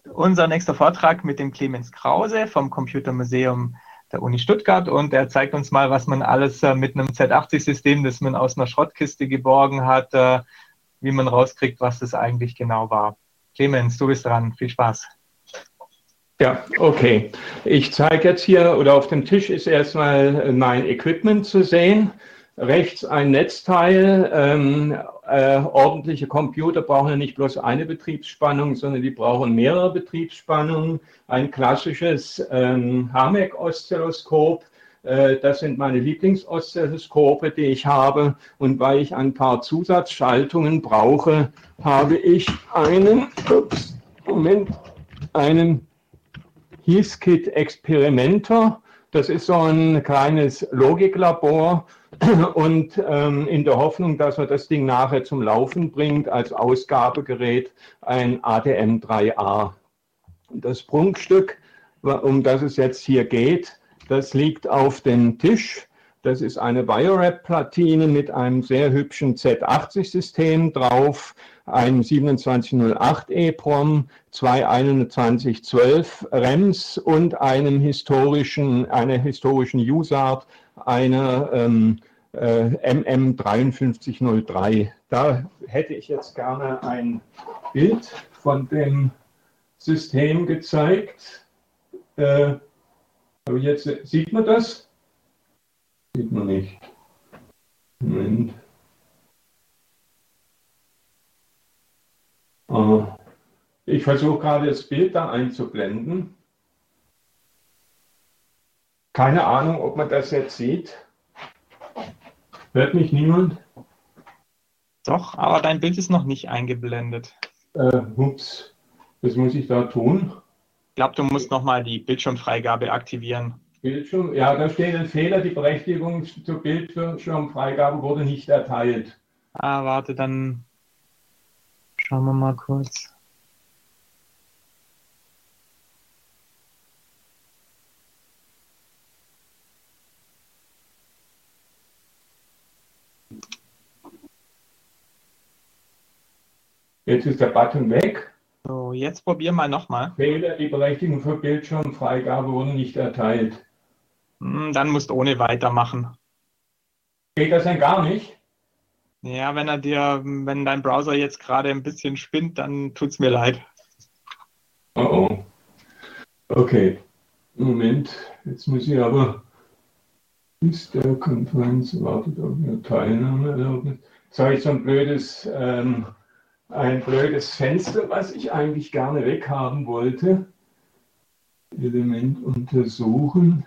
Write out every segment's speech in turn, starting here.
unser nächster Vortrag mit dem Clemens Krause vom Computermuseum der Uni Stuttgart und er zeigt uns mal, was man alles mit einem Z80-System, das man aus einer Schrottkiste geborgen hat, wie man rauskriegt, was das eigentlich genau war. Clemens, du bist dran. Viel Spaß. Ja, okay. Ich zeige jetzt hier, oder auf dem Tisch ist erstmal mein Equipment zu sehen. Rechts ein Netzteil. Ordentliche Computer brauchen ja nicht bloß eine Betriebsspannung, sondern die brauchen mehrere Betriebsspannungen. Ein klassisches Harmec-Oszilloskop. Das sind meine Lieblingsoszilloskope, die ich habe. Und weil ich ein paar Zusatzschaltungen brauche, habe ich einen Heathkit Experimenter. Das ist so ein kleines Logiklabor und in der Hoffnung, dass man das Ding nachher zum Laufen bringt, als Ausgabegerät ein ADM3A. Das Prunkstück, um das es jetzt hier geht, das liegt auf dem Tisch. Das ist eine Biorep-Platine mit einem sehr hübschen Z80-System drauf, einem 2708 EEPROM, zwei 2112 RAMs und einer historischen USART, einer MM5303. Da hätte ich jetzt gerne ein Bild von dem System gezeigt. Aber jetzt sieht man das? Sieht man nicht. Moment. Ich versuche gerade das Bild da einzublenden. Keine Ahnung, ob man das jetzt sieht. Hört mich niemand? Doch, aber dein Bild ist noch nicht eingeblendet. Ups, was muss ich da tun? Ich glaube, du musst nochmal die Bildschirmfreigabe aktivieren. Bildschirm, ja, da steht ein Fehler, die Berechtigung zur Bildschirmfreigabe wurde nicht erteilt. Ah, warte, dann schauen wir mal kurz. Jetzt ist der Button weg. So, jetzt probieren wir nochmal. Fehler, die Berechtigung für Bildschirmfreigabe wurde nicht erteilt. Dann musst du ohne weitermachen. Geht das denn gar nicht? Ja, wenn dein Browser jetzt gerade ein bisschen spinnt, dann tut's mir leid. Oh. Okay. Moment, jetzt muss ich aber. Ist der Konferenz wartet auf eine Teilnahme. Jetzt habe ich so ein blödes Fenster, was ich eigentlich gerne weghaben wollte. Element untersuchen.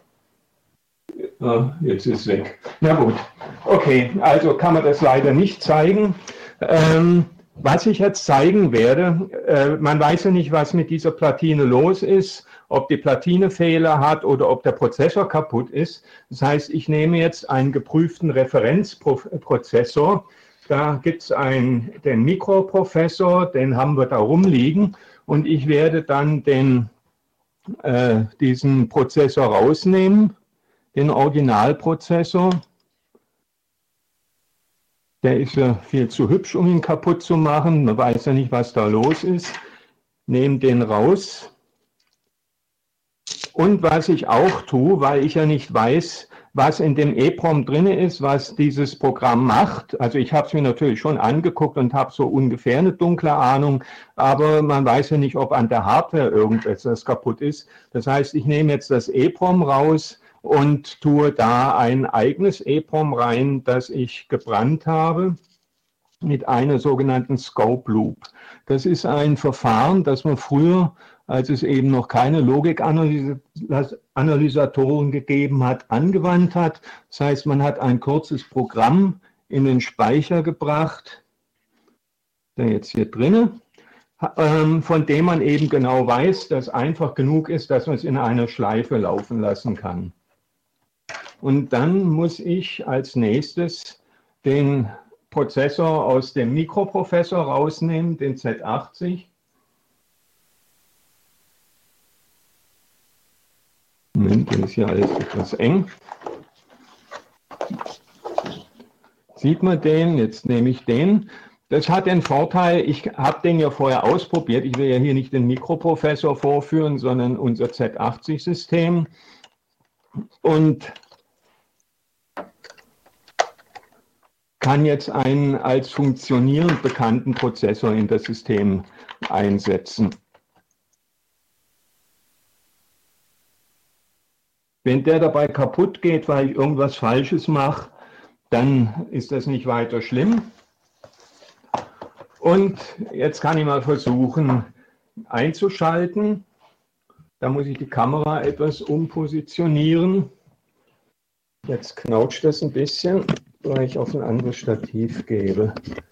Ah, jetzt ist es weg. Na gut. Okay, also kann man das leider nicht zeigen. Was ich jetzt zeigen werde, man weiß ja nicht, was mit dieser Platine los ist, ob die Platine Fehler hat oder ob der Prozessor kaputt ist. Das heißt, ich nehme jetzt einen geprüften Referenzprozessor. Da gibt es den Mikroprozessor, den haben wir da rumliegen und ich werde dann diesen Prozessor rausnehmen, den Originalprozessor. Der ist ja viel zu hübsch, um ihn kaputt zu machen. Man weiß ja nicht, was da los ist. Nehme den raus. Und was ich auch tue, weil ich ja nicht weiß, was in dem EEPROM drin ist, was dieses Programm macht. Also ich habe es mir natürlich schon angeguckt und habe so ungefähr eine dunkle Ahnung, aber man weiß ja nicht, ob an der Hardware irgendetwas kaputt ist. Das heißt, ich nehme jetzt das EEPROM raus und tue da ein eigenes EEPROM rein, das ich gebrannt habe mit einer sogenannten Scope Loop. Das ist ein Verfahren, das man früher, als es eben noch keine Logikanalysatoren gegeben hat, angewandt hat. Das heißt, man hat ein kurzes Programm in den Speicher gebracht, der jetzt hier drinne, von dem man eben genau weiß, dass einfach genug ist, dass man es in einer Schleife laufen lassen kann. Und dann muss ich als nächstes den Prozessor aus dem Mikroprozessor rausnehmen, den Z80. Moment, das ist hier alles etwas eng. Sieht man den? Jetzt nehme ich den. Das hat den Vorteil, ich habe den ja vorher ausprobiert. Ich will ja hier nicht den Mikroprozessor vorführen, sondern unser Z80-System. Und kann jetzt einen als funktionierend bekannten Prozessor in das System einsetzen. Wenn der dabei kaputt geht, weil ich irgendwas Falsches mache, dann ist das nicht weiter schlimm. Und jetzt kann ich mal versuchen einzuschalten. Da muss ich die Kamera etwas umpositionieren. Jetzt knautscht das ein bisschen, weil ich auf ein anderes Stativ gebe.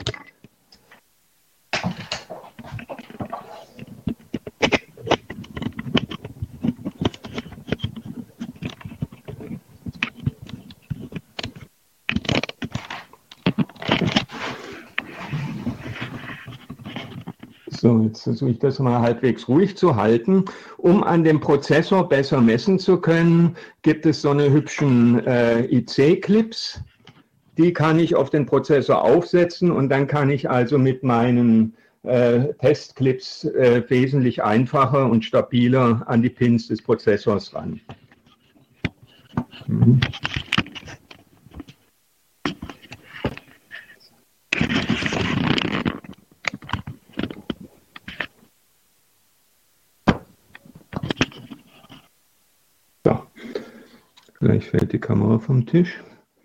So, jetzt versuche ich das mal halbwegs ruhig zu halten. Um an dem Prozessor besser messen zu können, gibt es so eine hübschen IC-Clips. Die kann ich auf den Prozessor aufsetzen und dann kann ich also mit meinen Testclips wesentlich einfacher und stabiler an die Pins des Prozessors ran. So, gleich fällt die Kamera vom Tisch.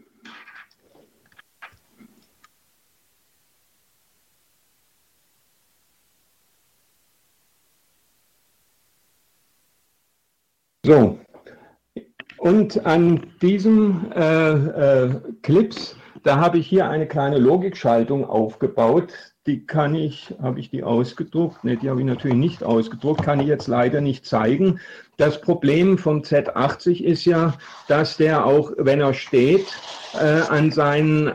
So, und an diesem Clips, da habe ich hier eine kleine Logikschaltung aufgebaut. Die habe ich die ausgedruckt? Ne, die habe ich natürlich nicht ausgedruckt, kann ich jetzt leider nicht zeigen. Das Problem vom Z80 ist ja, dass der auch, wenn er steht, an seinen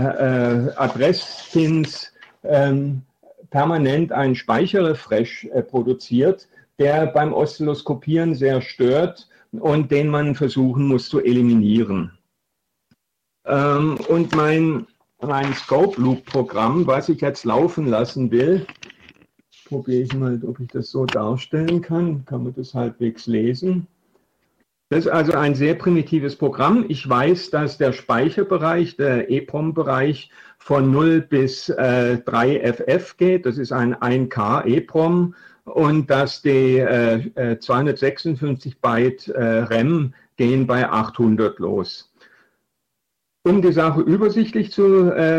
Adresspins permanent einen Speicherrefresh produziert, der beim Oszilloskopieren sehr stört und den man versuchen muss zu eliminieren. Und mein Scope Loop Programm, was ich jetzt laufen lassen will, probiere ich mal, ob ich das so darstellen kann. Kann man das halbwegs lesen? Das ist also ein sehr primitives Programm. Ich weiß, dass der Speicherbereich, der EEPROM-Bereich von 0 bis 3FF geht. Das ist ein 1K EEPROM. Und dass die 256 Byte RAM gehen bei 800 los. Um die Sache übersichtlich zu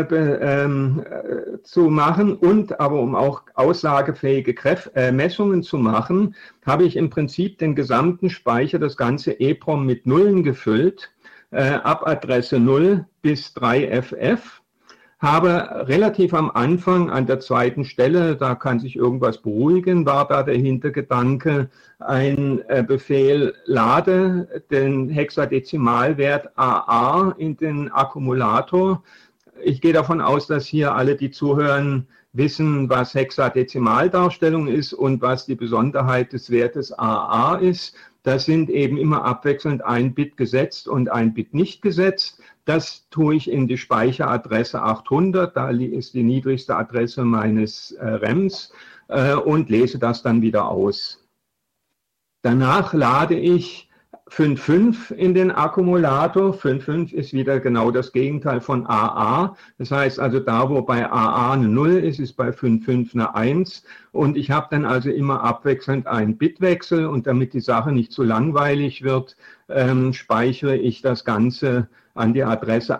machen und aber um auch aussagefähige Messungen zu machen, habe ich im Prinzip den gesamten Speicher, das ganze EEPROM mit Nullen gefüllt, ab Adresse 0 bis 3FF. Habe relativ am Anfang an der zweiten Stelle, da kann sich irgendwas beruhigen, war da der Hintergedanke, ein Befehl lade den Hexadezimalwert AA in den Akkumulator. Ich gehe davon aus, dass hier alle, die zuhören, wissen, was Hexadezimaldarstellung ist und was die Besonderheit des Wertes AA ist. Das sind eben immer abwechselnd ein Bit gesetzt und ein Bit nicht gesetzt. Das tue ich in die Speicheradresse 800, da ist die niedrigste Adresse meines RAMs und lese das dann wieder aus. Danach lade ich 5.5 in den Akkumulator. 5.5 ist wieder genau das Gegenteil von AA. Das heißt also, da wo bei AA eine 0 ist, ist bei 5.5 eine 1. Und ich habe dann also immer abwechselnd einen Bitwechsel. Und damit die Sache nicht zu langweilig wird, speichere ich das Ganze an die Adresse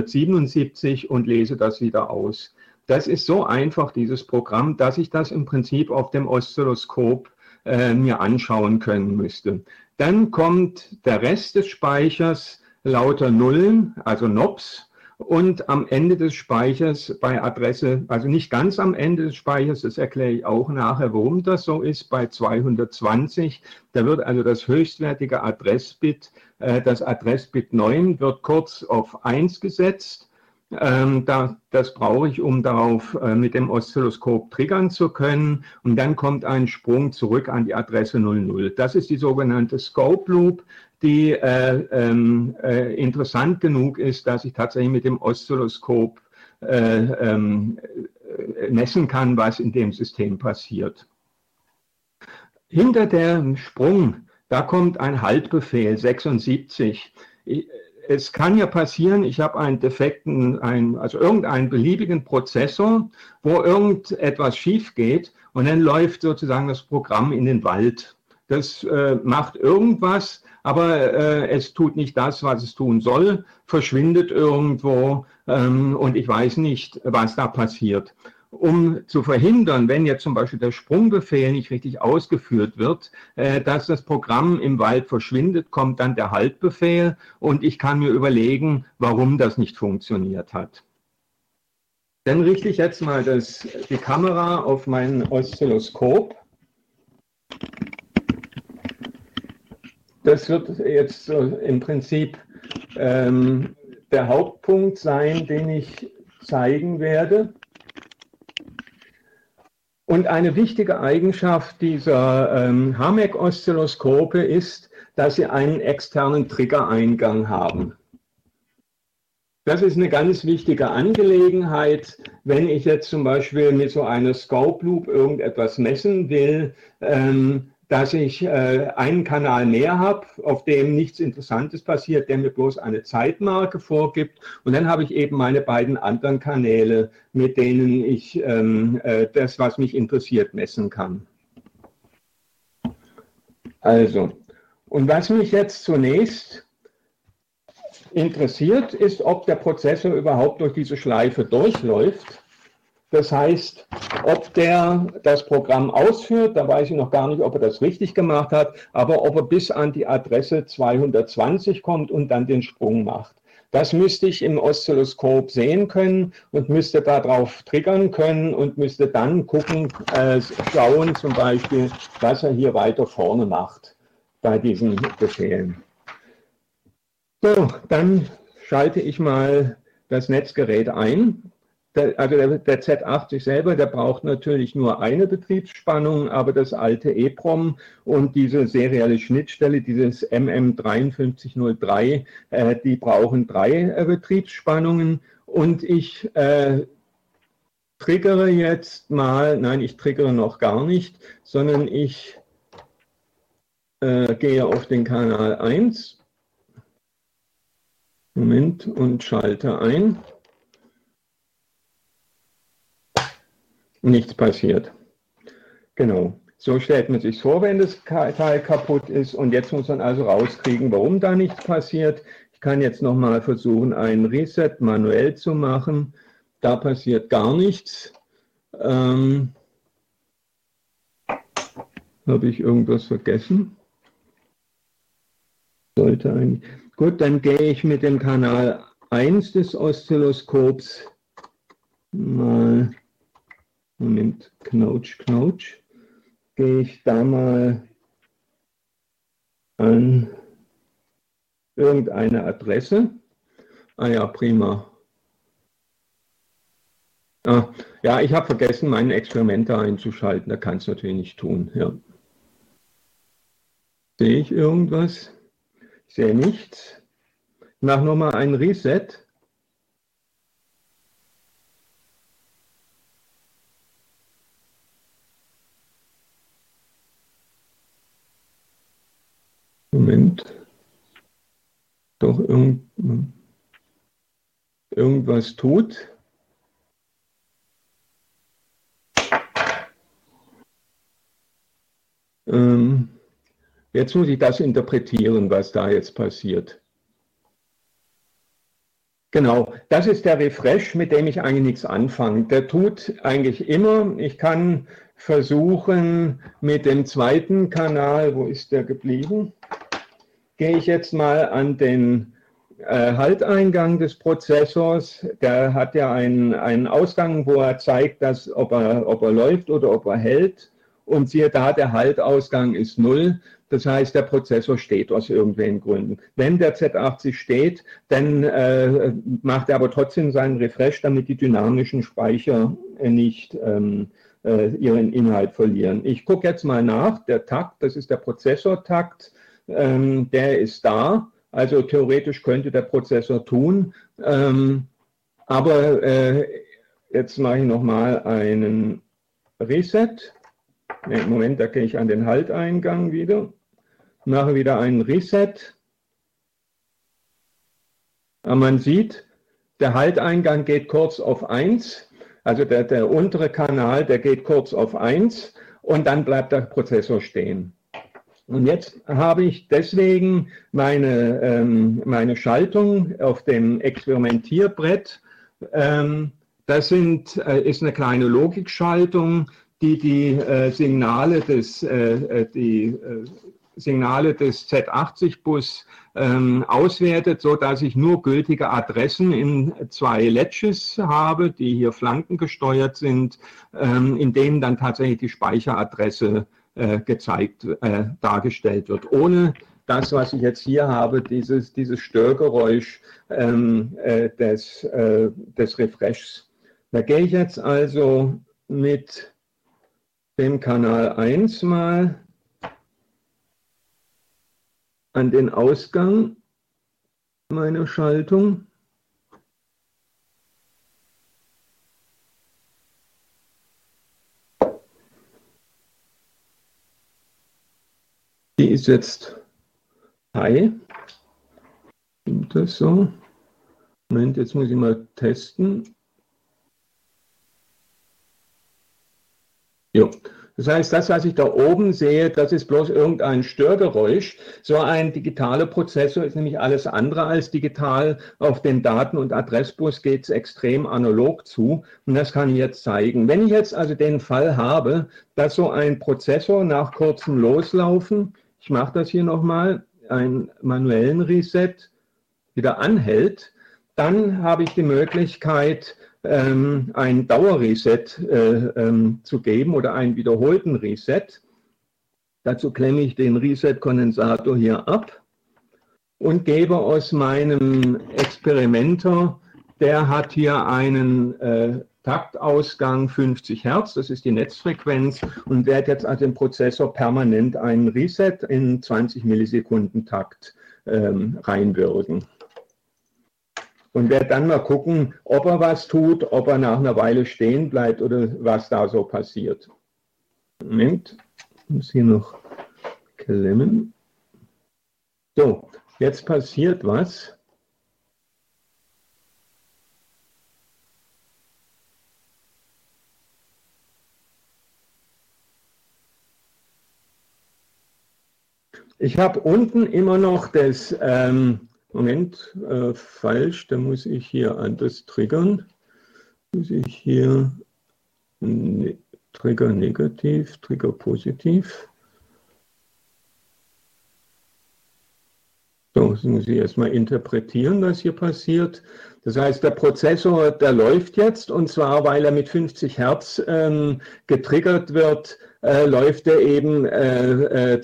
877 und lese das wieder aus. Das ist so einfach, dieses Programm, dass ich das im Prinzip auf dem Oszilloskop mir anschauen können müsste. Dann kommt der Rest des Speichers lauter Nullen, also NOPs, und am Ende des Speichers bei Adresse, also nicht ganz am Ende des Speichers, das erkläre ich auch nachher, warum das so ist, bei 220, da wird also das höchstwertige Adressbit, das Adressbit 9 wird kurz auf 1 gesetzt. Das brauche ich, um darauf mit dem Oszilloskop triggern zu können. Und dann kommt ein Sprung zurück an die Adresse 00. Das ist die sogenannte Scope Loop, die interessant genug ist, dass ich tatsächlich mit dem Oszilloskop messen kann, was in dem System passiert. Hinter dem Sprung, da kommt ein Haltbefehl 76. Es kann ja passieren, ich habe einen defekten, also irgendeinen beliebigen Prozessor, wo irgendetwas schief geht und dann läuft sozusagen das Programm in den Wald. Das macht irgendwas, aber es tut nicht das, was es tun soll, verschwindet irgendwo und ich weiß nicht, was da passiert. Um zu verhindern, wenn jetzt zum Beispiel der Sprungbefehl nicht richtig ausgeführt wird, dass das Programm im Wald verschwindet, kommt dann der Haltbefehl und ich kann mir überlegen, warum das nicht funktioniert hat. Dann richte ich jetzt mal die Kamera auf mein Oszilloskop. Das wird jetzt im Prinzip der Hauptpunkt sein, den ich zeigen werde. Und eine wichtige Eigenschaft dieser Harmec-Oszilloskope ist, dass sie einen externen Triggereingang haben. Das ist eine ganz wichtige Angelegenheit, wenn ich jetzt zum Beispiel mit so einer Scope Loop irgendetwas messen will, dass ich einen Kanal mehr habe, auf dem nichts Interessantes passiert, der mir bloß eine Zeitmarke vorgibt. Und dann habe ich eben meine beiden anderen Kanäle, mit denen ich das, was mich interessiert, messen kann. Also, und was mich jetzt zunächst interessiert, ist, ob der Prozessor überhaupt durch diese Schleife durchläuft. Das heißt, ob der das Programm ausführt, da weiß ich noch gar nicht, ob er das richtig gemacht hat, aber ob er bis an die Adresse 220 kommt und dann den Sprung macht. Das müsste ich im Oszilloskop sehen können und müsste darauf triggern können und müsste dann gucken, schauen zum Beispiel, was er hier weiter vorne macht bei diesen Befehlen. So, dann schalte ich mal das Netzgerät ein. Also der Z80 selber, der braucht natürlich nur eine Betriebsspannung, aber das alte EEPROM und diese serielle Schnittstelle, dieses MM5303, die brauchen 3 Betriebsspannungen. Und ich triggere jetzt mal, nein, ich triggere noch gar nicht, sondern ich gehe auf den Kanal 1, Moment, und schalte ein. Nichts passiert. Genau. So stellt man sich vor, wenn das Teil kaputt ist. Und jetzt muss man also rauskriegen, warum da nichts passiert. Ich kann jetzt nochmal versuchen, einen Reset manuell zu machen. Da passiert gar nichts. Habe ich irgendwas vergessen? Sollte eigentlich. Gut, dann gehe ich mit dem Kanal 1 des Oszilloskops mal. Moment, Knautsch, Knautsch. Gehe ich da mal an irgendeine Adresse. Ah ja, prima. Ah, ja, ich habe vergessen, meinen Experimenter einzuschalten. Da kann es natürlich nicht tun. Ja. Sehe ich irgendwas? Ich sehe nichts. Ich mache nochmal ein Reset. Moment. Doch irgendwas tut. Jetzt muss ich das interpretieren, was da jetzt passiert. Genau, das ist der Refresh, mit dem ich eigentlich nichts anfange. Der tut eigentlich immer. Ich kann versuchen, mit dem zweiten Kanal, wo ist der geblieben? Gehe ich jetzt mal an den Halteingang des Prozessors. Der hat ja einen Ausgang, wo er zeigt, dass, ob er läuft oder ob er hält. Und siehe da, der Haltausgang ist 0. Das heißt, der Prozessor steht aus irgendwelchen Gründen. Wenn der Z80 steht, dann macht er aber trotzdem seinen Refresh, damit die dynamischen Speicher nicht ihren Inhalt verlieren. Ich gucke jetzt mal nach. Der Takt, das ist der Prozessortakt, der ist da. Also theoretisch könnte der Prozessor tun. Aber jetzt mache ich nochmal einen Reset. Nee, Moment, da gehe ich an den Halteingang wieder. Mache wieder einen Reset. Aber man sieht, der Halteingang geht kurz auf 1. Also der untere Kanal, der geht kurz auf 1 und dann bleibt der Prozessor stehen. Und jetzt habe ich deswegen meine Schaltung auf dem Experimentierbrett. Das ist eine kleine Logikschaltung, die Signale des Z80-Bus auswertet, sodass ich nur gültige Adressen in 2 Latches habe, die hier flankengesteuert sind, in denen dann tatsächlich die Speicheradresse dargestellt wird, ohne das, was ich jetzt hier habe, dieses Störgeräusch des Refreshs. Da gehe ich jetzt also mit dem Kanal 1 mal an den Ausgang meiner Schaltung. Die ist jetzt high. Stimmt das so? Moment, jetzt muss ich mal testen. Jo. Das heißt, das, was ich da oben sehe, das ist bloß irgendein Störgeräusch. So ein digitaler Prozessor ist nämlich alles andere als digital. Auf den Daten- und Adressbus geht es extrem analog zu. Und das kann ich jetzt zeigen. Wenn ich jetzt also den Fall habe, dass so ein Prozessor nach kurzem Loslaufen, ich mache das hier nochmal, einen manuellen Reset, wieder anhält, dann habe ich die Möglichkeit, ein Dauerreset zu geben oder einen wiederholten Reset. Dazu klemme ich den Reset-Kondensator hier ab und gebe aus meinem Experimenter, der hat hier einen Taktausgang 50 Hertz, das ist die Netzfrequenz, und werde jetzt also im Prozessor permanent einen Reset in 20 Millisekunden Takt reinwirken. Und werde dann mal gucken, ob er was tut, ob er nach einer Weile stehen bleibt oder was da so passiert. Moment, ich muss hier noch klemmen. So, jetzt passiert was. Ich habe unten immer noch das... Moment, falsch, da muss ich hier anders triggern. Muss ich hier Trigger negativ, Trigger positiv. So, das muss ich erstmal interpretieren, was hier passiert. Das heißt, der Prozessor, der läuft jetzt, und zwar, weil er mit 50 Hertz getriggert wird, läuft er eben alle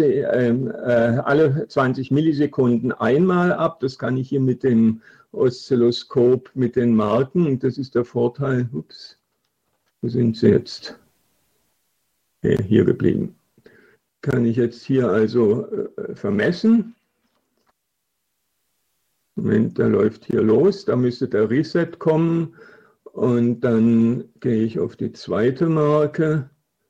20 Millisekunden einmal ab. Das kann ich hier mit dem Oszilloskop mit den Marken, und das ist der Vorteil. Ups, wo sind sie jetzt? Okay, hier geblieben. Kann ich jetzt hier also vermessen. Moment, der läuft hier los, da müsste der Reset kommen, und dann gehe ich auf die zweite Marke.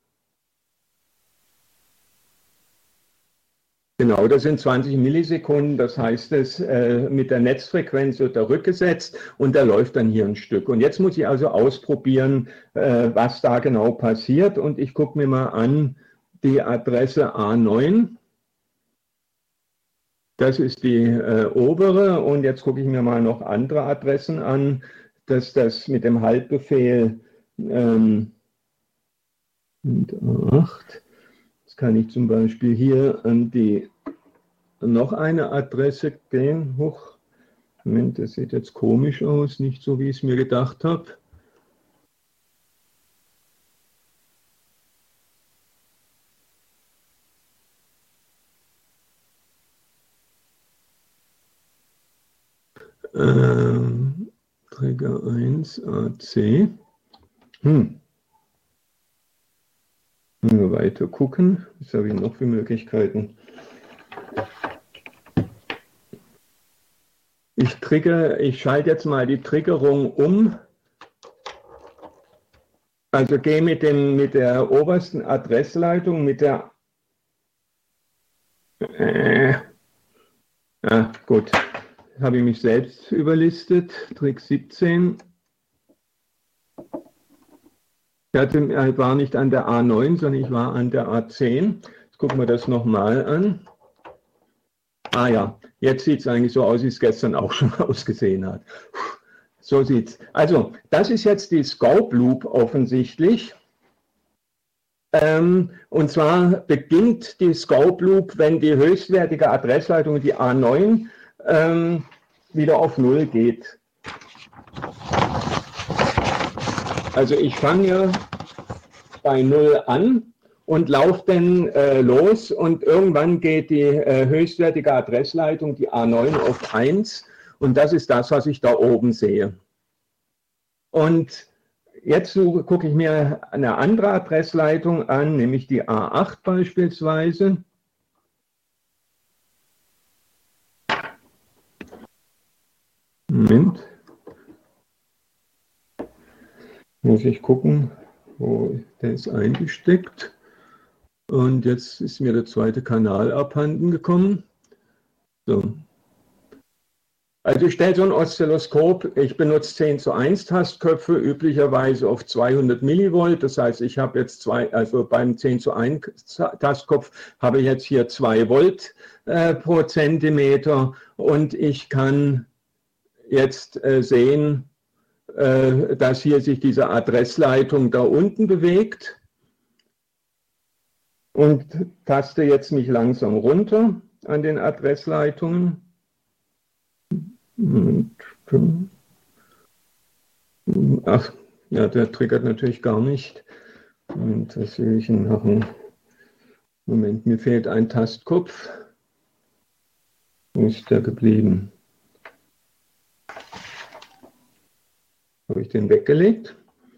Genau, das sind 20 Millisekunden, das heißt, mit der Netzfrequenz wird er rückgesetzt und der läuft dann hier ein Stück. Und jetzt muss ich also ausprobieren, was da genau passiert, und ich gucke mir mal an die Adresse A9. Das ist die obere, und jetzt gucke ich mir mal noch andere Adressen an, dass das mit dem Haltbefehl 8, jetzt kann ich zum Beispiel hier an die noch eine Adresse gehen. Huch, Moment, das sieht jetzt komisch aus, nicht so, wie ich es mir gedacht habe. Trigger 1 AC. Weiter gucken. Was habe ich noch für Möglichkeiten? Ich schalte jetzt mal die Triggerung um Also gehe mit der obersten Adressleitung, mit der gut, habe ich mich selbst überlistet, Trick 17. Ich war nicht an der A9, sondern ich war an der A10. Jetzt gucken wir das nochmal an. Ah ja, jetzt sieht es eigentlich so aus, wie es gestern auch schon ausgesehen hat. So sieht's. Also, das ist jetzt die Scope Loop offensichtlich. Und zwar beginnt die Scope Loop, wenn die höchstwertige Adressleitung, die A9, wieder auf 0 geht. Also ich fange ja bei 0 an und laufe dann los und irgendwann geht die höchstwertige Adressleitung, die A9, auf 1 und das ist das, was ich da oben sehe. Und jetzt gucke ich mir eine andere Adressleitung an, nämlich die A8 beispielsweise. Moment. Muss ich gucken, wo der ist eingesteckt. Und jetzt ist mir der zweite Kanal abhanden gekommen. So. Also ich stelle so ein Oszilloskop, ich benutze 10:1 Tastköpfe, üblicherweise auf 200 Millivolt. Das heißt, ich habe jetzt also beim 10:1 Tastkopf habe ich jetzt hier 2 Volt pro Zentimeter und ich kann jetzt sehen, dass hier sich diese Adressleitung da unten bewegt und taste jetzt mich langsam runter an den Adressleitungen. Ach, ja, der triggert natürlich gar nicht. Und das will ich machen. Moment, mir fehlt ein Tastkopf. Wo ist der geblieben? Habe ich den weggelegt?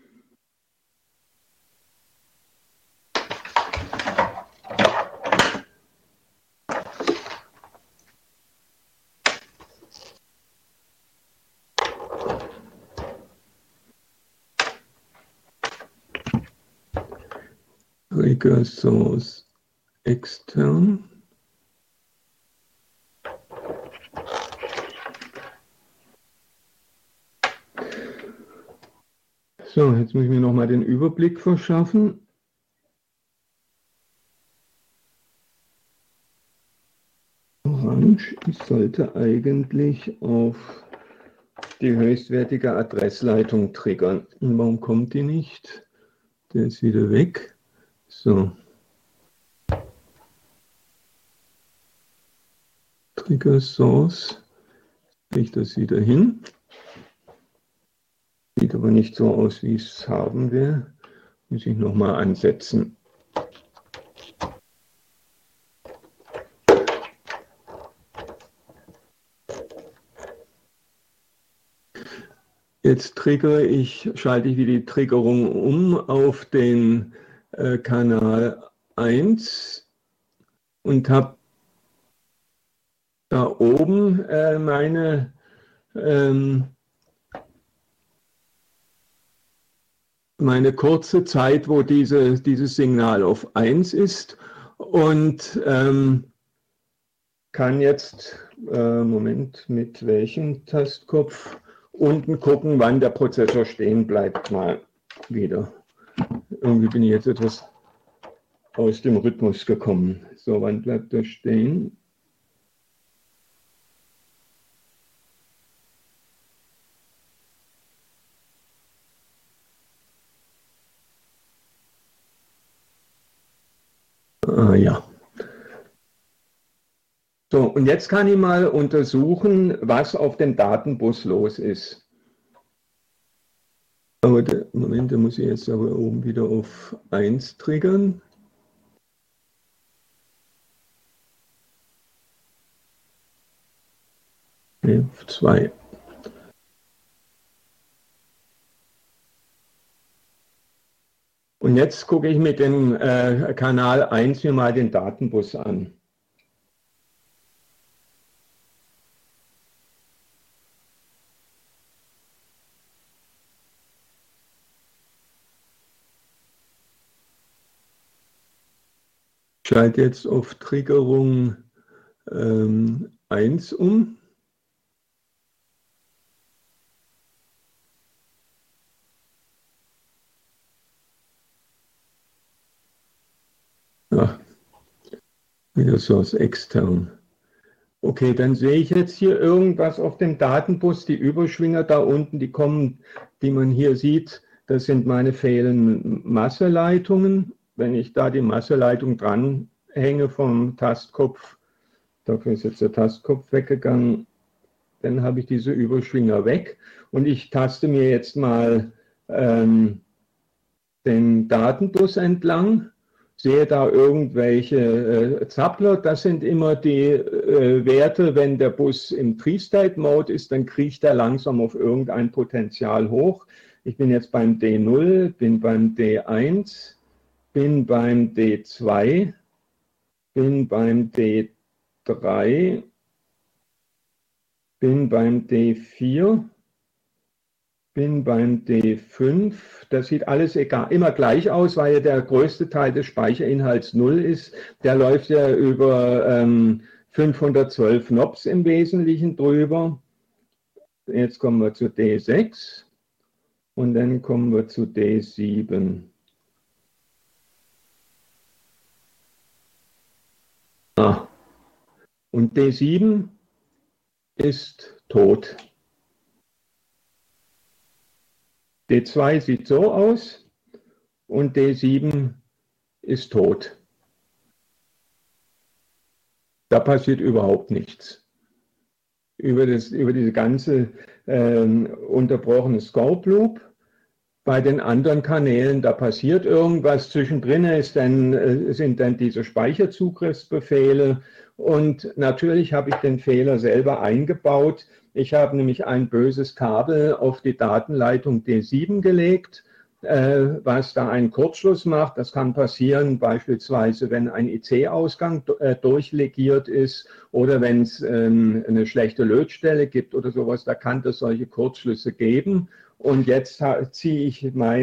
Trigger Source extern. So, jetzt muss ich mir nochmal den Überblick verschaffen. Orange, ich sollte eigentlich auf die höchstwertige Adressleitung triggern. Und warum kommt die nicht? Der ist wieder weg. So. Trigger Source. Kriege ich das wieder hin. Sieht aber nicht so aus, wie ich es haben will. Muss ich nochmal ansetzen. Jetzt schalte ich wieder die Triggerung um auf den Kanal 1 und habe da oben meine kurze Zeit, wo dieses Signal auf 1 ist und kann jetzt, Moment, mit welchem Tastkopf unten gucken, wann der Prozessor stehen bleibt, mal wieder. Irgendwie bin ich jetzt etwas aus dem Rhythmus gekommen. So, wann bleibt er stehen? Ah, ja. So, und jetzt kann ich mal untersuchen, was auf dem Datenbus los ist. Aber Moment, da muss ich jetzt aber oben wieder auf 1 triggern. Nee, auf 2. Und jetzt gucke ich mit dem Kanal 1 mir mal den Datenbus an. Schalte jetzt auf Triggerung 1 um. Ach, wieder so aus extern. Okay, dann sehe ich jetzt hier irgendwas auf dem Datenbus, die Überschwinger da unten, die kommen, die man hier sieht, das sind meine fehlenden Masseleitungen. Wenn ich da die Masseleitung dranhänge vom Tastkopf, dafür ist jetzt der Tastkopf weggegangen, dann habe ich diese Überschwinger weg und ich taste mir jetzt mal den Datenbus entlang. Sehe da irgendwelche Zappler, das sind immer die Werte, wenn der Bus im Tree-State-Mode ist, dann kriecht er langsam auf irgendein Potential hoch. Ich bin jetzt beim D0, bin beim D1, bin beim D2, bin beim D3, bin beim D4, bin beim D5, das sieht alles immer gleich aus, weil der größte Teil des Speicherinhalts 0 ist. Der läuft ja über 512 Nops im Wesentlichen drüber. Jetzt kommen wir zu D6 und dann kommen wir zu D7. Und D7 ist tot. D2 sieht so aus und D7 ist tot. Da passiert überhaupt nichts. Über diese ganze unterbrochene Scope Loop. Bei den anderen Kanälen, da passiert irgendwas. Zwischendrin sind dann diese Speicherzugriffsbefehle. Und natürlich habe ich den Fehler selber eingebaut. Ich habe nämlich ein böses Kabel auf die Datenleitung D7 gelegt, was da einen Kurzschluss macht. Das kann passieren beispielsweise, wenn ein IC-Ausgang durchlegiert ist oder wenn es eine schlechte Lötstelle gibt oder sowas. Da kann es solche Kurzschlüsse geben. Und jetzt ziehe ich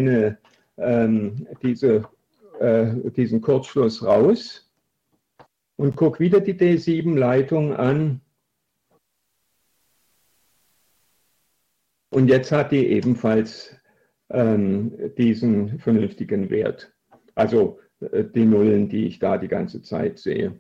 diesen Kurzschluss raus und gucke wieder die D7-Leitung an. Und jetzt hat die ebenfalls diesen vernünftigen Wert. Also die Nullen, die ich da die ganze Zeit sehe.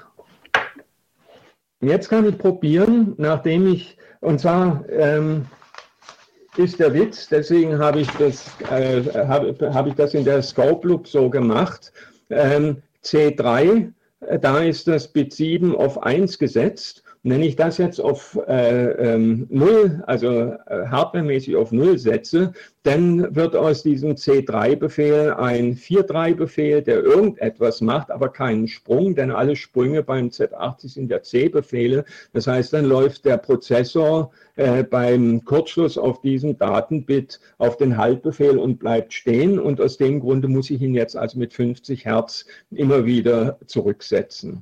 Jetzt kann ich probieren, und zwar ist der Witz, deswegen habe ich das in der Scope Loop so gemacht. C3, da ist das Bit 7 auf 1 gesetzt. Wenn ich das jetzt auf 0, also hardwaremäßig auf 0 setze, dann wird aus diesem C3-Befehl ein 4.3-Befehl, der irgendetwas macht, aber keinen Sprung, denn alle Sprünge beim Z80 sind ja C-Befehle. Das heißt, dann läuft der Prozessor beim Kurzschluss auf diesem Datenbit auf den Haltbefehl und bleibt stehen. Und aus dem Grunde muss ich ihn jetzt also mit 50 Hertz immer wieder zurücksetzen.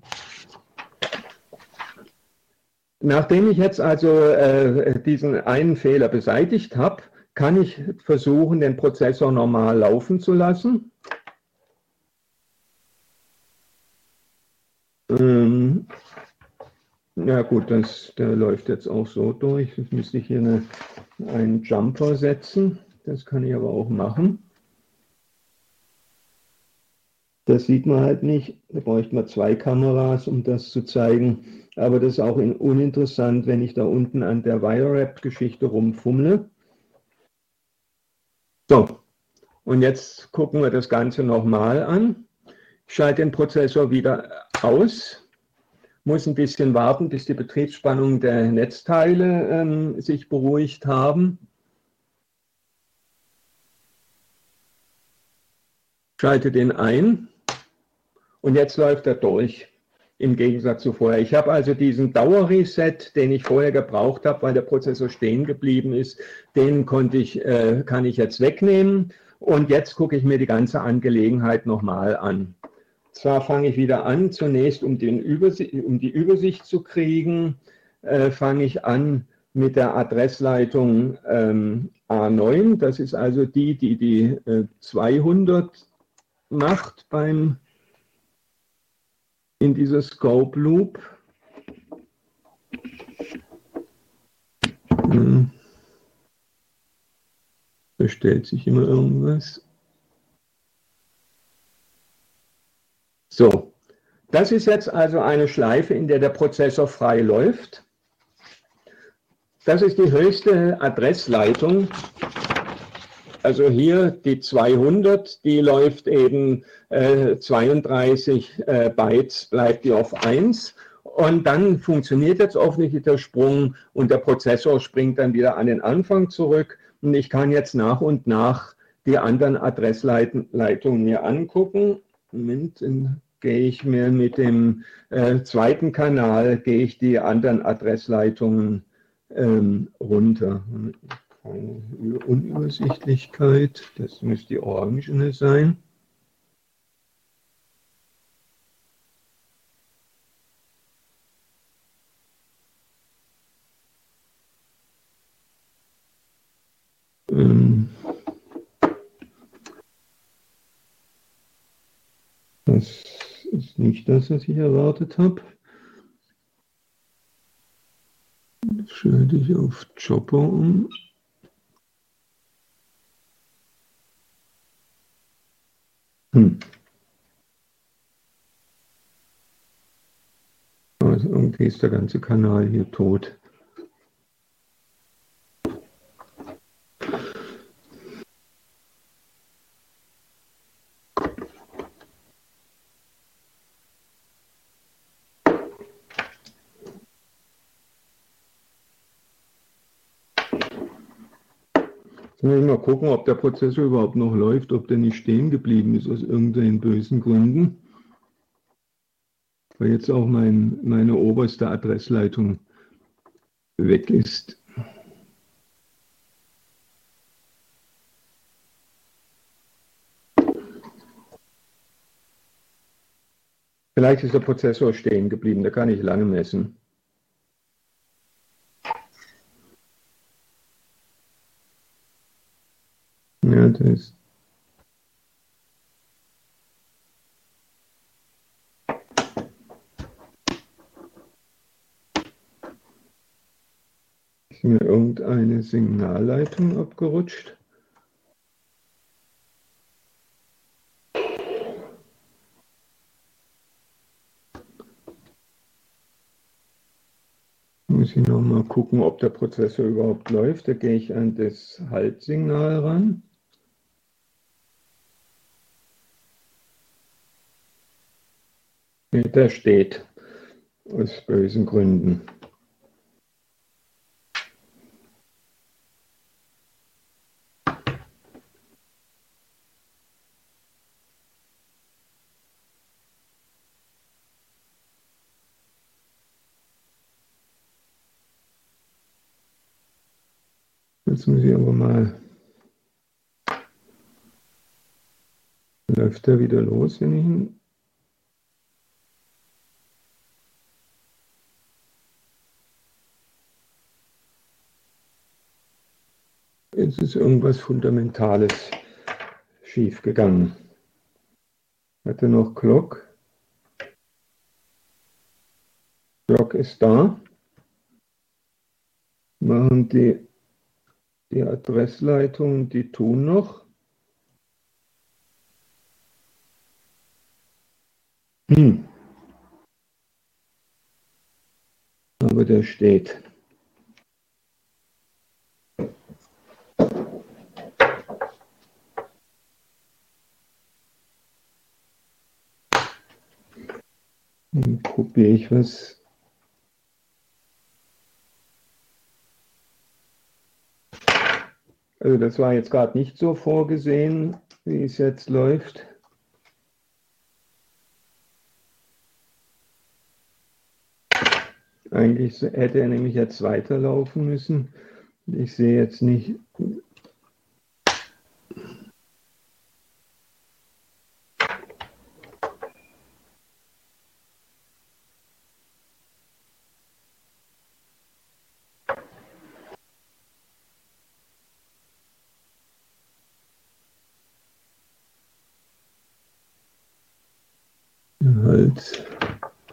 Nachdem ich jetzt also diesen einen Fehler beseitigt habe, kann ich versuchen, den Prozessor normal laufen zu lassen. Ja gut, der läuft jetzt auch so durch. Jetzt müsste ich hier einen Jumper setzen. Das kann ich aber auch machen. Das sieht man halt nicht. Da bräuchte man 2 Kameras, um das zu zeigen. Aber das ist auch uninteressant, wenn ich da unten an der Wire-Wrap-Geschichte rumfummle. So, und jetzt gucken wir das Ganze nochmal an. Ich schalte den Prozessor wieder aus. Muss ein bisschen warten, bis die Betriebsspannung der Netzteile sich beruhigt haben. Schalte den ein und jetzt läuft er durch. Im Gegensatz zu vorher. Ich habe also diesen Dauerreset, den ich vorher gebraucht habe, weil der Prozessor stehen geblieben ist, den kann ich jetzt wegnehmen. Und jetzt gucke ich mir die ganze Angelegenheit nochmal an. Zwar fange ich wieder an, zunächst um die Übersicht zu kriegen, fange ich an mit der Adressleitung A9. Das ist also die 200 macht beim in dieser Scope Loop. Da stellt sich immer irgendwas. So, das ist jetzt also eine Schleife, in der der Prozessor frei läuft. Das ist die höchste Adressleitung. Also hier die 200, die läuft eben 32 Bytes, bleibt die auf 1. Und dann funktioniert jetzt offensichtlich der Sprung und der Prozessor springt dann wieder an den Anfang zurück. Und ich kann jetzt nach und nach die anderen Adressleitungen mir angucken. Moment, dann gehe ich mir mit dem zweiten Kanal, gehe ich die anderen Adressleitungen runter. Keine Unübersichtlichkeit, das müsste die orangene sein. Das ist nicht das, was ich erwartet habe. Das schalte ich auf Chopper um. Also irgendwie ist der ganze Kanal hier tot. Jetzt muss ich mal gucken, ob der Prozessor überhaupt noch läuft, ob der nicht stehen geblieben ist aus irgendwelchen bösen Gründen. Weil jetzt auch meine oberste Adressleitung weg ist. Vielleicht ist der Prozessor stehen geblieben, da kann ich lange messen. Ja, das ist mir irgendeine Signalleitung abgerutscht. Muss ich noch mal gucken, ob der Prozessor überhaupt läuft. Da gehe ich an das Haltsignal ran. Nee, der steht aus bösen Gründen. Jetzt muss ich aber mal. Läuft der wieder los, wenn ich ihn. Jetzt ist irgendwas Fundamentales schiefgegangen. Hat er noch Clock? Clock ist da. Machen die Adressleitungen, die tun noch. Aber der steht. Dann probiere ich was. Also das war jetzt gerade nicht so vorgesehen, wie es jetzt läuft. Eigentlich hätte er nämlich jetzt weiterlaufen müssen. Ich sehe jetzt nicht. Halt.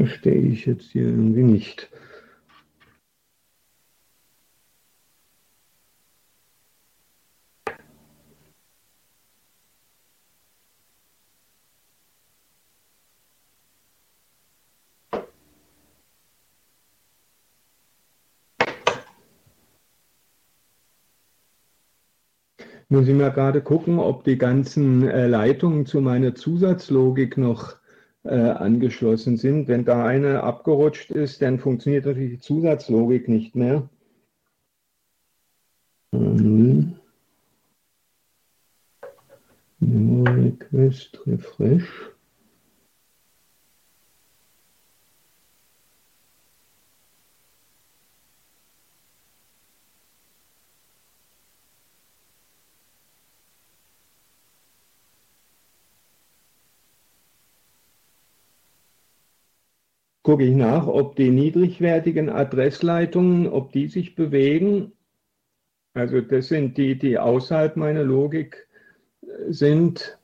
verstehe ich jetzt hier irgendwie nicht. Muss ich mal gerade gucken, ob die ganzen Leitungen zu meiner Zusatzlogik noch angeschlossen sind. Wenn da eine abgerutscht ist, dann funktioniert natürlich die Zusatzlogik nicht mehr. Memory Request, Refresh. Gucke ich nach, ob die niedrigwertigen Adressleitungen, ob die sich bewegen. Also das sind die, die außerhalb meiner Logik sind.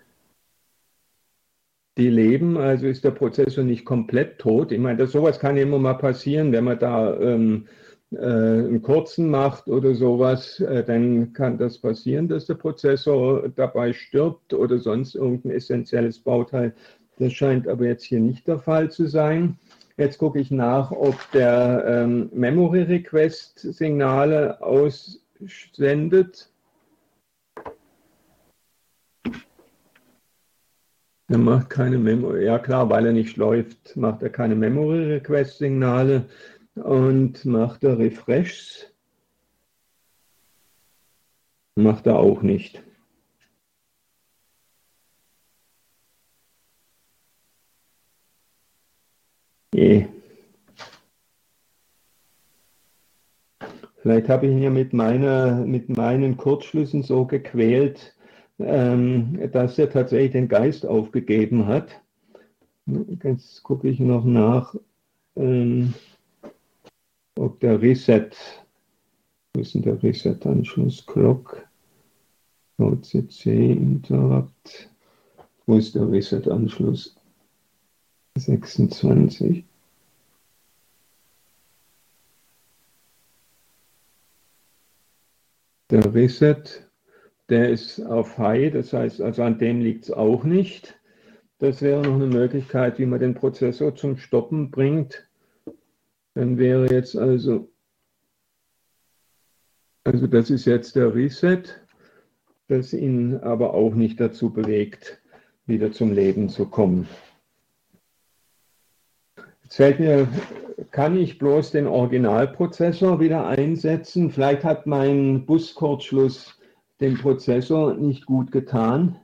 Die leben, also ist der Prozessor nicht komplett tot. Ich meine, sowas kann immer mal passieren, wenn man da einen kurzen macht oder sowas, dann kann das passieren, dass der Prozessor dabei stirbt oder sonst irgendein essentielles Bauteil. Das scheint aber jetzt hier nicht der Fall zu sein. Jetzt gucke ich nach, ob der Memory Request Signale aussendet. Er macht keine Memory, ja klar, weil er nicht läuft, macht er keine Memory Request Signale und macht er Refreshs, macht er auch nicht. Je. Vielleicht habe ich ihn ja mit meinen Kurzschlüssen so gequält, dass er tatsächlich den Geist aufgegeben hat. Jetzt gucke ich noch nach, ob der Reset, wo ist denn der Reset-Anschluss? Clock, VCC, Interrupt, wo ist der Reset-Anschluss? 26. Der Reset, der ist auf High, das heißt, also an dem liegt es auch nicht. Das wäre noch eine Möglichkeit, wie man den Prozessor zum Stoppen bringt. Dann wäre jetzt also das ist jetzt der Reset, das ihn aber auch nicht dazu bewegt, wieder zum Leben zu kommen. Jetzt fällt mir, kann ich bloß den Originalprozessor wieder einsetzen? Vielleicht hat mein Buskurzschluss dem Prozessor nicht gut getan.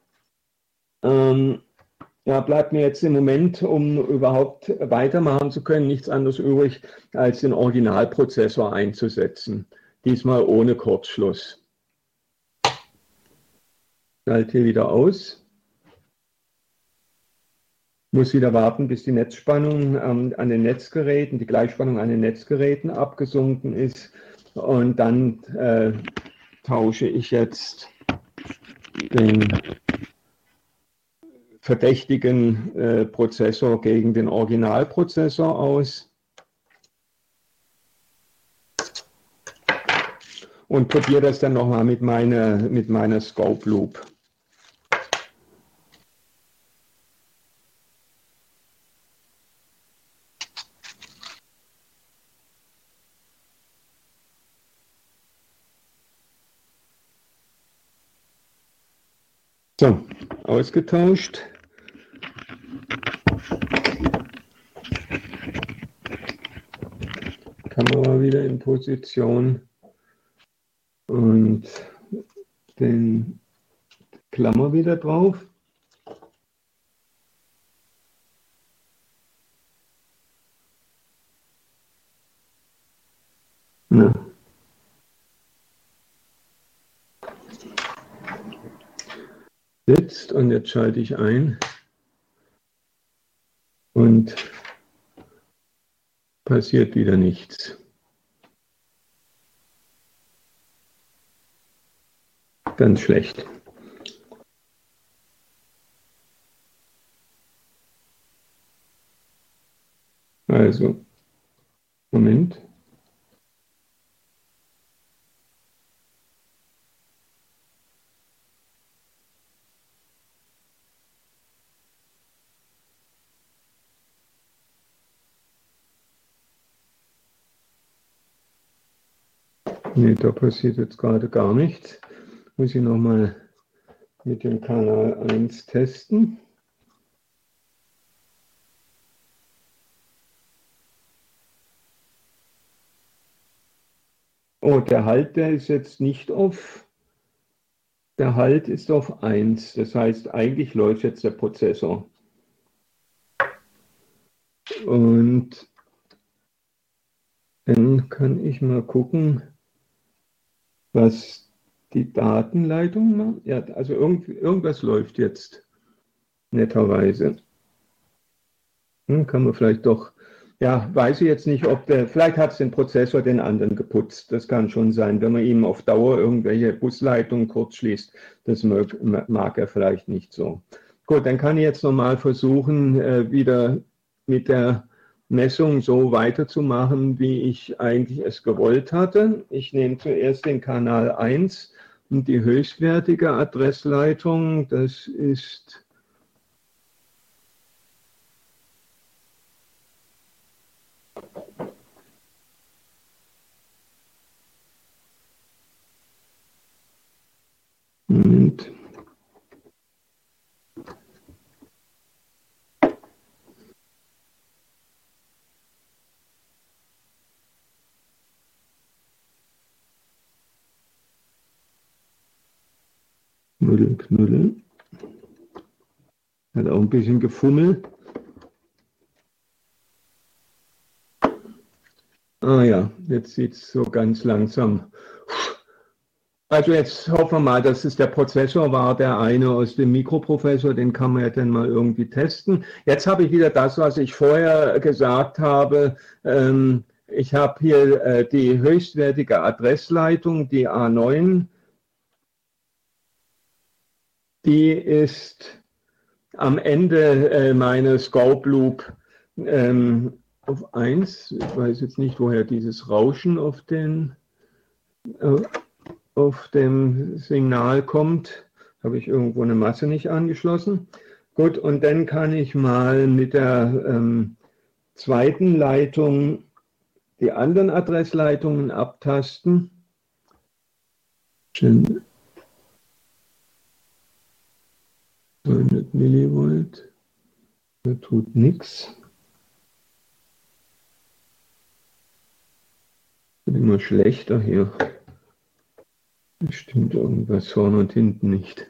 Ja, bleibt mir jetzt im Moment, um überhaupt weitermachen zu können, nichts anderes übrig, als den Originalprozessor einzusetzen. Diesmal ohne Kurzschluss. Schalte hier wieder aus. Muss wieder warten, bis die Netzspannung an den Netzgeräten, die Gleichspannung an den Netzgeräten abgesunken ist. Und dann tausche ich jetzt den verdächtigen Prozessor gegen den Originalprozessor aus. Und probiere das dann nochmal mit meiner Scope Loop. So, ausgetauscht. Kamera wieder in Position und den Klammer wieder drauf. Na. Sitzt und jetzt schalte ich ein und passiert wieder nichts. Ganz schlecht. Also, Moment. Nee, da passiert jetzt gerade gar nichts. Muss ich nochmal mit dem Kanal 1 testen. Oh, der Halt, der ist jetzt nicht auf, der Halt ist auf 1. Das heißt, eigentlich läuft jetzt der Prozessor. Und dann kann ich mal gucken, was die Datenleitung macht. Ja, also irgendwas läuft jetzt, netterweise. Kann man vielleicht doch, ja, weiß ich jetzt nicht, ob der, vielleicht hat es den Prozessor den anderen geputzt. Das kann schon sein, wenn man ihm auf Dauer irgendwelche Busleitungen kurzschließt. Das mag er vielleicht nicht so. Gut, dann kann ich jetzt nochmal versuchen, wieder mit der Messung so weiterzumachen, wie ich eigentlich es gewollt hatte. Ich nehme zuerst den Kanal 1 und die höchstwertige Adressleitung. Das ist Moment. Knuddel. Hat auch ein bisschen gefummelt. Ah ja, jetzt sieht es so ganz langsam. Also jetzt hoffen wir mal, dass es der Prozessor war, der eine aus dem Mikroprozessor, den kann man ja dann mal irgendwie testen. Jetzt habe ich wieder das, was ich vorher gesagt habe. Ich habe hier die höchstwertige Adressleitung, die A9. Die ist am Ende meines Scope Loop auf 1. Ich weiß jetzt nicht, woher dieses Rauschen auf dem Signal kommt. Habe ich irgendwo eine Masse nicht angeschlossen. Gut, und dann kann ich mal mit der zweiten Leitung die anderen Adressleitungen abtasten. 200 Millivolt. Da tut nichts. Wird immer schlechter hier. Da stimmt irgendwas vorne und hinten nicht.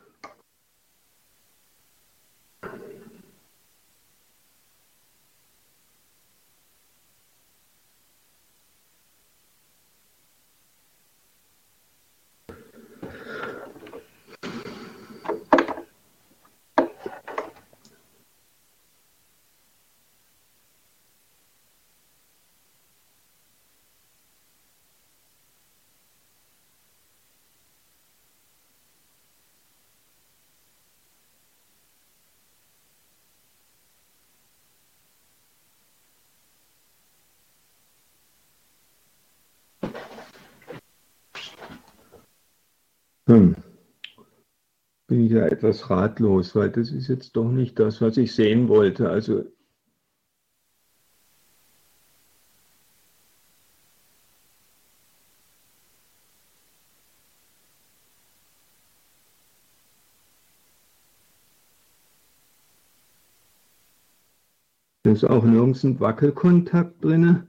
Bin ich ja etwas ratlos, weil das ist jetzt doch nicht das, was ich sehen wollte. Also da ist auch nirgends ein Wackelkontakt drin.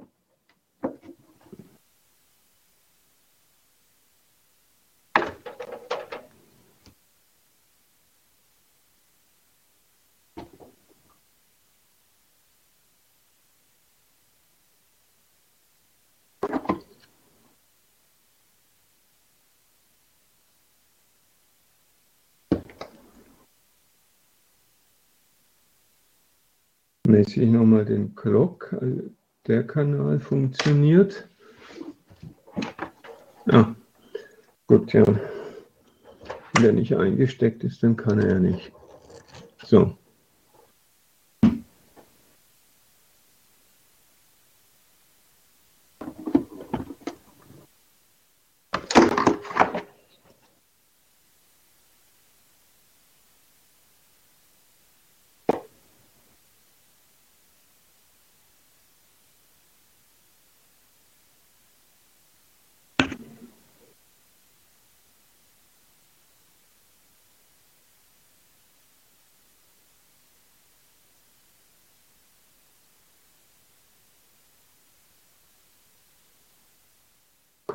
Messe ich nochmal den Clock. Also der Kanal funktioniert. Ja, gut, ja. Wenn der nicht eingesteckt ist, dann kann er ja nicht. So.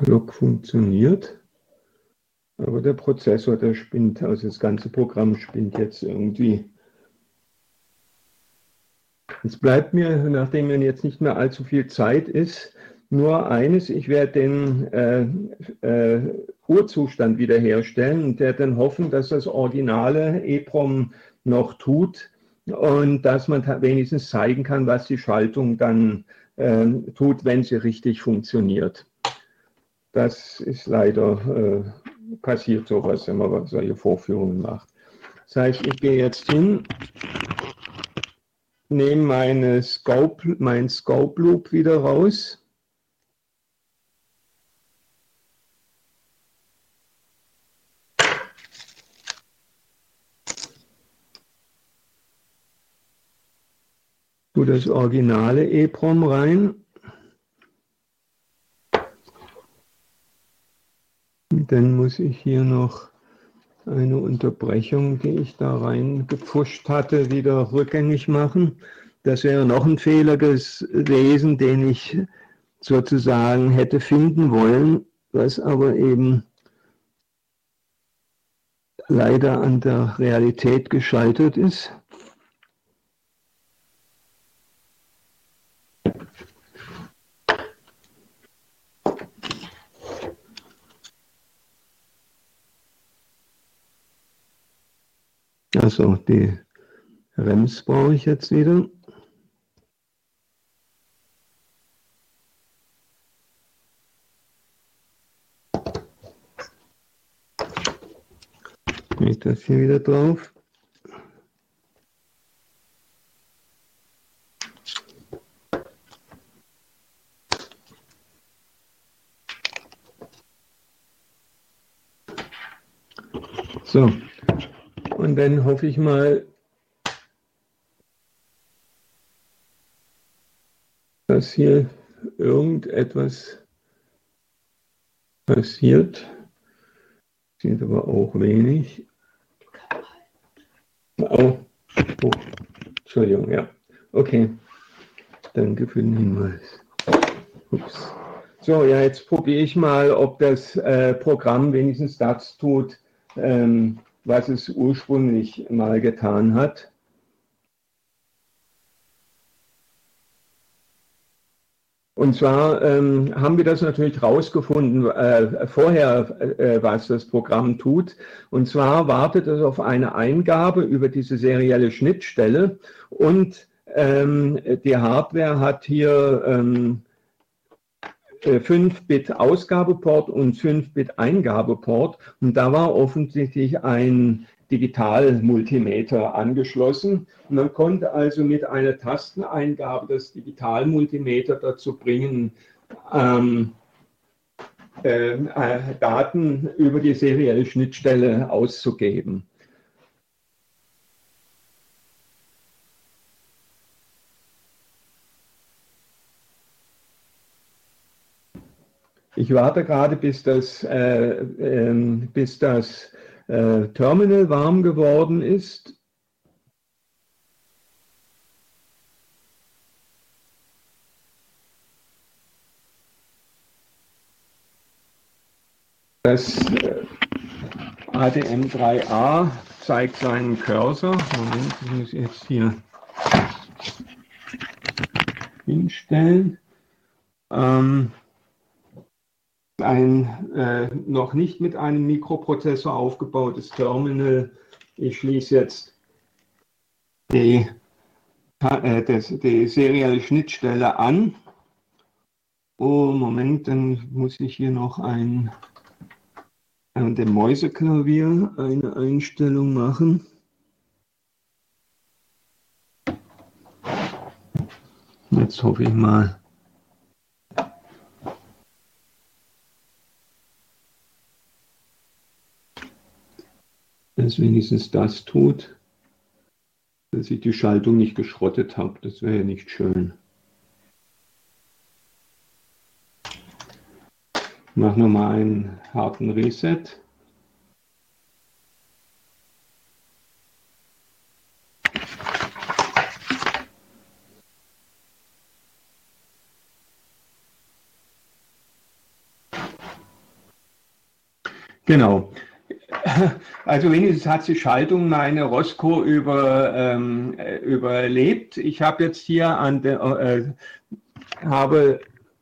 Log funktioniert. Aber der Prozessor, der spinnt, also das ganze Programm spinnt jetzt irgendwie. Es bleibt mir, nachdem mir jetzt nicht mehr allzu viel Zeit ist, nur eines: Ich werde den Urzustand wiederherstellen und werde dann hoffen, dass das originale EEPROM noch tut und dass man wenigstens zeigen kann, was die Schaltung dann tut, wenn sie richtig funktioniert. Das ist leider passiert sowas, wenn man solche Vorführungen macht. Das heißt, ich gehe jetzt hin, nehme meinen Scope Loop wieder raus. Tue das originale EEPROM rein. Und dann muss ich hier noch eine Unterbrechung, die ich da rein gepusht hatte, wieder rückgängig machen. Das wäre noch ein Fehler gewesen, den ich sozusagen hätte finden wollen, was aber eben leider an der Realität gescheitert ist. Also die REMs brauche ich jetzt wieder. Ich das hier wieder drauf. So, und dann hoffe ich mal, dass hier irgendetwas passiert. Sieht aber auch wenig. Oh, Entschuldigung, ja. Okay, danke für den Hinweis. Ups. So, ja, jetzt probiere ich mal, ob das Programm wenigstens das tut, was es ursprünglich mal getan hat. Und zwar haben wir das natürlich rausgefunden vorher, was das Programm tut. Und zwar wartet es auf eine Eingabe über diese serielle Schnittstelle und die Hardware hat hier 5-Bit Ausgabeport und 5-Bit Eingabeport. Und da war offensichtlich ein Digitalmultimeter angeschlossen. Und man konnte also mit einer Tasteneingabe das Digitalmultimeter dazu bringen, Daten über die serielle Schnittstelle auszugeben. Ich warte gerade, bis das Terminal warm geworden ist. Das ADM3A zeigt seinen Cursor. Moment, ich muss jetzt hier hinstellen. Ein noch nicht mit einem Mikroprozessor aufgebautes Terminal. Ich schließe jetzt die serielle Schnittstelle an. Oh, Moment, dann muss ich hier noch an dem Mäuseklavier eine Einstellung machen. Jetzt hoffe ich mal, dass wenigstens das tut, dass ich die Schaltung nicht geschrottet habe. Das wäre ja nicht schön. Ich mache nochmal einen harten Reset. Genau. Also wenigstens hat die Schaltung meine Rosco überlebt. Ich habe jetzt hier habe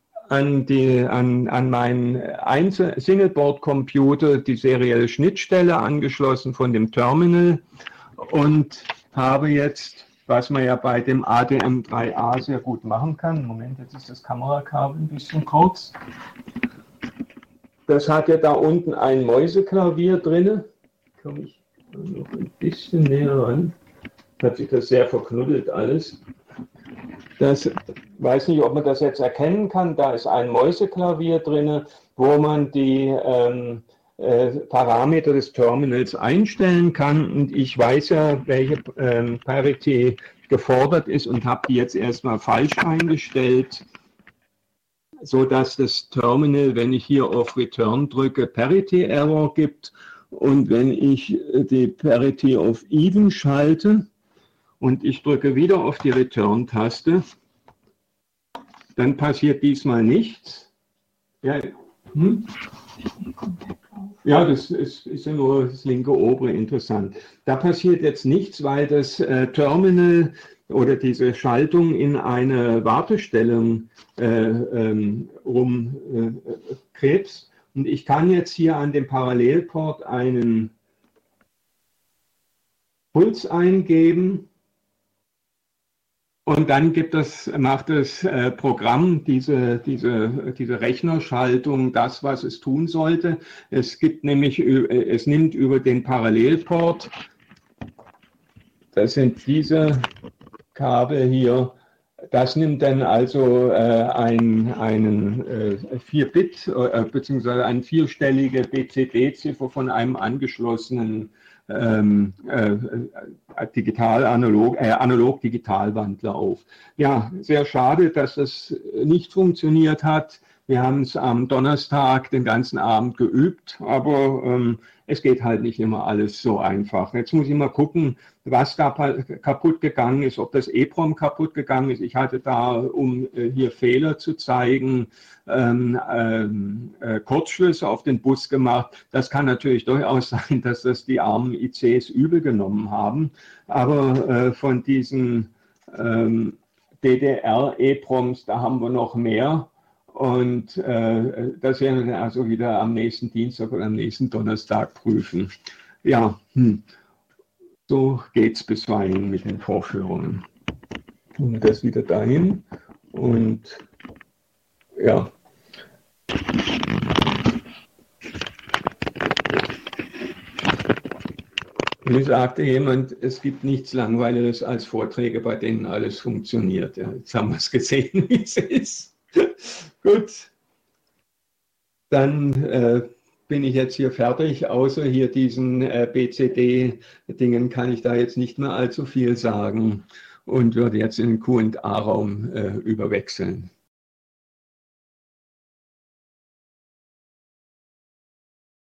an meinen Singleboard-Computer die serielle Schnittstelle angeschlossen von dem Terminal und habe jetzt, was man ja bei dem ADM3A sehr gut machen kann, Moment, jetzt ist das Kamerakabel ein bisschen kurz. Das hat ja da unten ein Mäuseklavier drin. Komme ich noch ein bisschen näher ran. Hat sich das sehr verknuddelt alles. Das weiß nicht, ob man das jetzt erkennen kann. Da ist ein Mäuseklavier drin, wo man die Parameter des Terminals einstellen kann. Und ich weiß ja, welche Parity gefordert ist und habe die jetzt erstmal falsch eingestellt, sodass das Terminal, wenn ich hier auf Return drücke, Parity Error gibt. Und wenn ich die Parity auf Even schalte und ich drücke wieder auf die Return-Taste, dann passiert diesmal nichts. Ja, ja, das ist ja nur das linke obere interessant. Da passiert jetzt nichts, weil das Terminal oder diese Schaltung in eine Wartestellung rumkrebst. Und ich kann jetzt hier an dem Parallelport einen Puls eingeben und dann macht das Programm diese Rechnerschaltung das, was es tun sollte. Es nimmt über den Parallelport, das sind diese Kabel hier, das nimmt dann also einen 4-Bit bzw. eine vierstellige BCD-Ziffer von einem angeschlossenen Analog-Digital-Wandler auf. Ja, sehr schade, dass das nicht funktioniert hat. Wir haben es am Donnerstag den ganzen Abend geübt, aber es geht halt nicht immer alles so einfach. Jetzt muss ich mal gucken, was da kaputt gegangen ist, ob das EEPROM kaputt gegangen ist. Ich hatte da, um hier Fehler zu zeigen, Kurzschlüsse auf den Bus gemacht. Das kann natürlich durchaus sein, dass das die armen ICs übel genommen haben. Aber von diesen DDR-EEPROMs, da haben wir noch mehr. Und das werden wir also wieder am nächsten Dienstag oder am nächsten Donnerstag prüfen. Ja, so geht es bisweilen mit den Vorführungen. Tun wir das wieder dahin und ja. Mir sagte jemand, es gibt nichts Langweiliges als Vorträge, bei denen alles funktioniert. Ja, jetzt haben wir es gesehen, wie es ist. Gut, dann bin ich jetzt hier fertig. Außer hier diesen BCD-Dingen kann ich da jetzt nicht mehr allzu viel sagen und würde jetzt in den Q&A-Raum überwechseln.